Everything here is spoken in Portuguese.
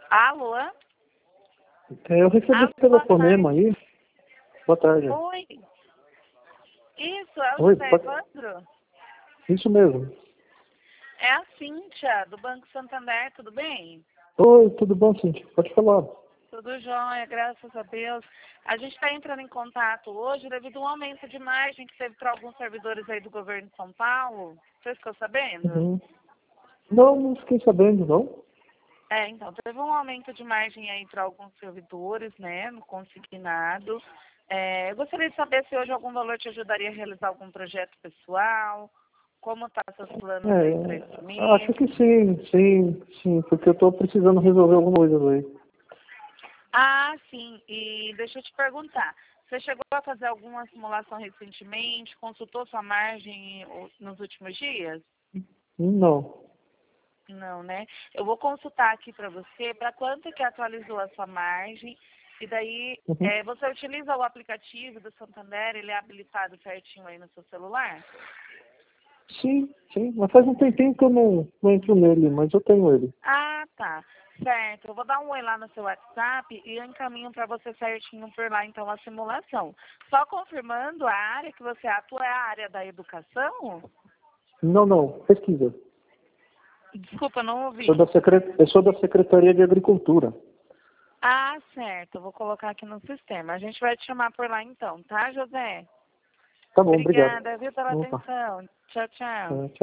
Alô? Eu recebi esse telefonema aí. Boa tarde. Oi. Isso, é o Oi, José Evandro? Isso mesmo. É a Cíntia, do Banco Santander, tudo bem? Oi, tudo bom, Cíntia? Pode falar. Tudo jóia, graças a Deus. A gente está entrando em contato hoje devido a um aumento de margem que teve para alguns servidores aí do governo de São Paulo. Você ficou sabendo? Uhum. Não fiquei sabendo, não. Então, teve um aumento de margem aí para alguns servidores, né, no consignado. Eu gostaria de saber se hoje algum valor te ajudaria a realizar algum projeto pessoal, como tá seus planos aí para esse mês. Acho que sim, porque eu estou precisando resolver alguma coisa aí. Ah, sim, e deixa eu te perguntar, você chegou a fazer alguma simulação recentemente, consultou sua margem nos últimos dias? Não. Não, né? Eu vou consultar aqui para você para quanto que atualizou a sua margem. E daí, Uhum. você utiliza o aplicativo do Santander, ele é habilitado certinho aí no seu celular? Sim, mas faz um tempinho que eu não entro nele, mas eu tenho ele. Ah, tá. Certo. Eu vou dar um oi lá no seu WhatsApp e eu encaminho para você certinho por lá, então, a simulação. Só confirmando, a área que você atua é a área da educação? Não, pesquisa. Desculpa, não ouvi. Eu sou da Secretaria de Agricultura. Ah, certo. Eu vou colocar aqui no sistema. A gente vai te chamar por lá então, tá, José? Tá bom, obrigado. Obrigada, viu, pela Opa. atenção. Tchau, tchau. Tchau.